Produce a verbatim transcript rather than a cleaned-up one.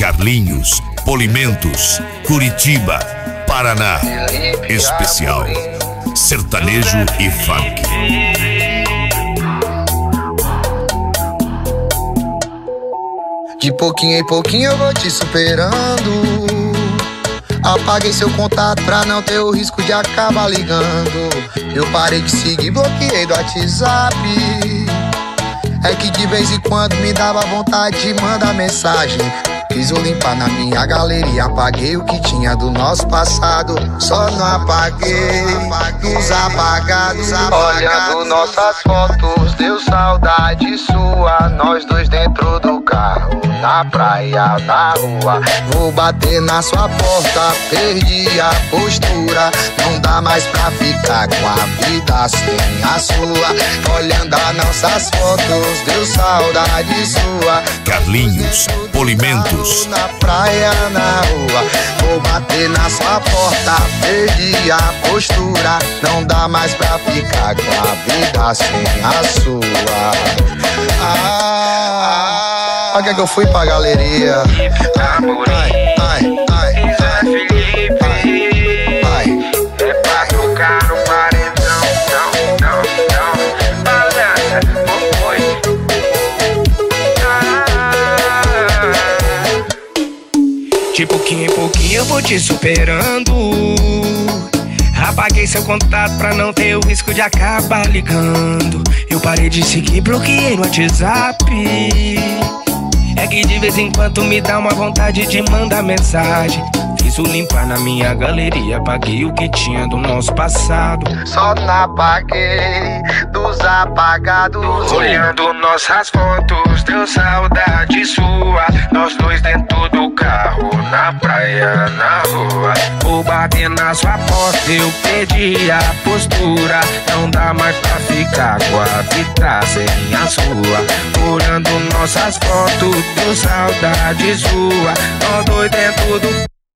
Carlinhos, Polimentos, Curitiba, Paraná. Especial sertanejo e funk. De pouquinho em pouquinho eu vou te superando. Apaguei seu contato pra não ter o risco de acabar ligando. Eu parei de seguir, bloqueei do WhatsApp. É que de vez em quando me dava vontade de mandar mensagem. Fiz o limpar na minha galeria, apaguei o que tinha do nosso passado. Só não apaguei dos apagados. Olhando nossas fotos, deu saudade sua. Nós dois dentro do carro, na praia, na rua. Vou bater na sua porta, perdi a postura. Não dá mais pra ficar com a vida sem a sua. Olhando as nossas fotos, deu saudade sua. Carlinhos, Polimentos. Na praia, na rua, vou bater na sua porta, perdi a postura. Não dá mais pra ficar com a vida sem a sua. Ah, pra que que eu fui pra galeria? Ai, ai, ai, ai, ai, ai. É pra tocar no paredão, não, não, não. Balança, foi. De pouquinho em pouquinho eu vou te superando. Apaguei seu contato pra não ter o risco de acabar ligando. Eu parei de seguir, bloqueei no WhatsApp. É que de vez em quando me dá uma vontade de mandar mensagem. Fiz o limpar na minha galeria, apaguei o que tinha do nosso passado. Só não apaguei dos apagados. Olhando nossas fotos, deu saudade sua. Nós dois dentro do carro, na praia, na rua. Vou bater na sua porta, eu perdi a postura. Não dá mais pra ficar com a vida sem a sua. Olhando nossas fotos, deu saudade sua. Nós dois dentro do